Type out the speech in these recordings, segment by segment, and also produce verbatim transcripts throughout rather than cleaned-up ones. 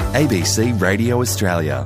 A B C Radio Australia.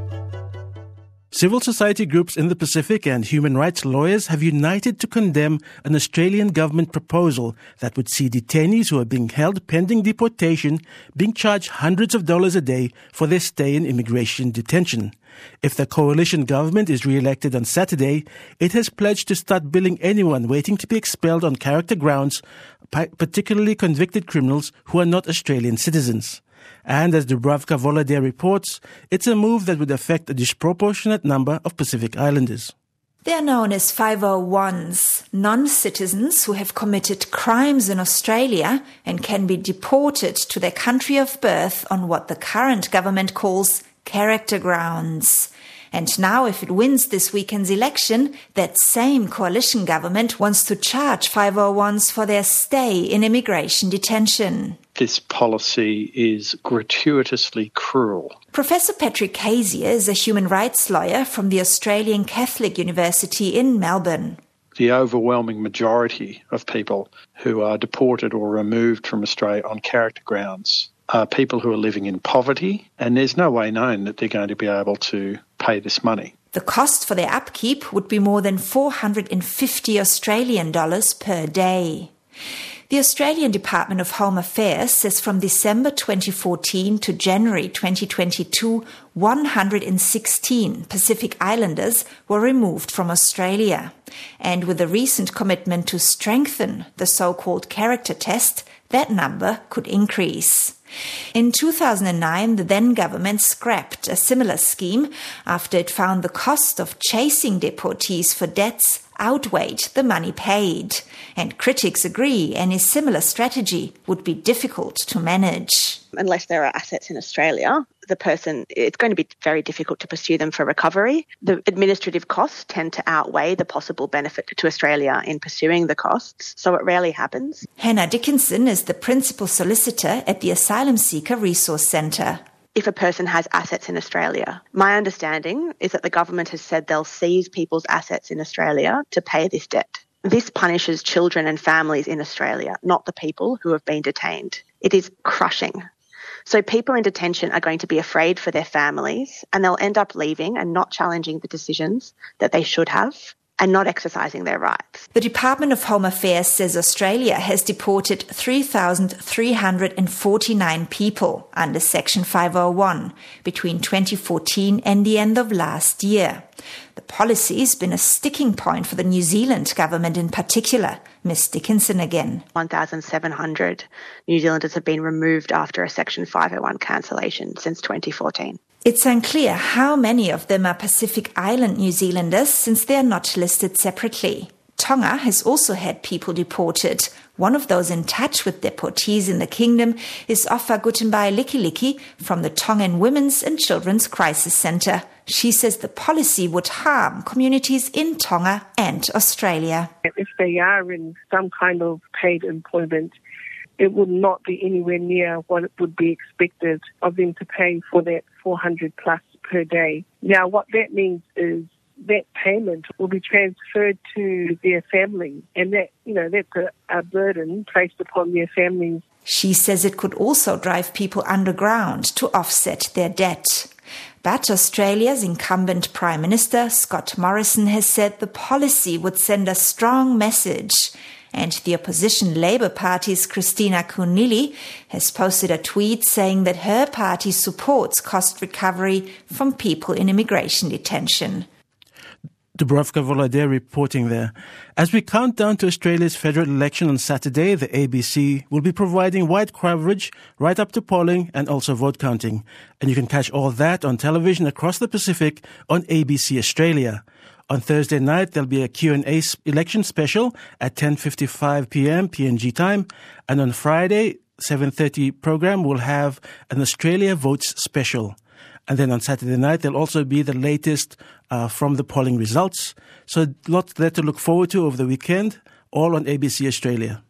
Civil society groups in the Pacific and human rights lawyers have united to condemn an Australian government proposal that would see detainees who are being held pending deportation being charged hundreds of dollars a day for their stay in immigration detention. If the coalition government is re-elected on Saturday, it has pledged to start billing anyone waiting to be expelled on character grounds, particularly convicted criminals who are not Australian citizens. And as Dubravka Volader reports, it's a move that would affect a disproportionate number of Pacific Islanders. They are known as five oh ones, non-citizens who have committed crimes in Australia and can be deported to their country of birth on what the current government calls character grounds. And now, if it wins this weekend's election, that same coalition government wants to charge five oh ones for their stay in immigration detention. This policy is gratuitously cruel. Professor Patrick Cazier is a human rights lawyer from the Australian Catholic University in Melbourne. The overwhelming majority of people who are deported or removed from Australia on character grounds are people who are living in poverty, and there's no way known that they're going to be able to pay this money. The cost for their upkeep would be more than four hundred fifty Australian dollars per day. The Australian Department of Home Affairs says from December twenty fourteen to January twenty twenty-two, one hundred sixteen Pacific Islanders were removed from Australia. And with the recent commitment to strengthen the so-called character test, that number could increase. In two thousand nine, the then government scrapped a similar scheme after it found the cost of chasing deportees for debts outweighed the money paid. And critics agree any similar strategy would be difficult to manage. Unless there are assets in Australia, the person, it's going to be very difficult to pursue them for recovery. The administrative costs tend to outweigh the possible benefit to Australia in pursuing the costs, so it rarely happens. Hannah Dickinson is the principal solicitor at the Asylum Seeker Resource Centre. If a person has assets in Australia, my understanding is that the government has said they'll seize people's assets in Australia to pay this debt. This punishes children and families in Australia, not the people who have been detained. It is crushing. So people in detention are going to be afraid for their families, and they'll end up leaving and not challenging the decisions that they should have and not exercising their rights. The Department of Home Affairs says Australia has deported three thousand three hundred forty-nine people under Section five oh one between twenty fourteen and the end of last year. The policy has been a sticking point for the New Zealand government in particular. Miss Dickinson again. one thousand seven hundred New Zealanders have been removed after a Section five oh one cancellation since twenty fourteen. It's unclear how many of them are Pacific Island New Zealanders since they are not listed separately. Tonga has also had people deported. One of those in touch with deportees in the kingdom is Ofa Gutenbai Likiliki from the Tongan Women's and Children's Crisis Centre. She says the policy would harm communities in Tonga and Australia. If they are in some kind of paid employment, it would not be anywhere near what it would be expected of them to pay for that four hundred plus per day. Now, what that means is that payment will be transferred to their family, and that, you know, that's a, a burden placed upon their families. She says it could also drive people underground to offset their debt. But Australia's incumbent Prime Minister, Scott Morrison, has said the policy would send a strong message. And the opposition Labour Party's Christina Kunili has posted a tweet saying that her party supports cost recovery from people in immigration detention. Dubravka Volader reporting there. As we count down to Australia's federal election on Saturday, the A B C will be providing wide coverage right up to polling and also vote counting. And you can catch all that on television across the Pacific on A B C Australia. On Thursday night, there'll be a Q and A election special at ten fifty-five p.m. P N G time. And on Friday, seven thirty program will have an Australia Votes special. And then on Saturday night, there'll also be the latest uh, from the polling results. So lots there to look forward to over the weekend, all on A B C Australia.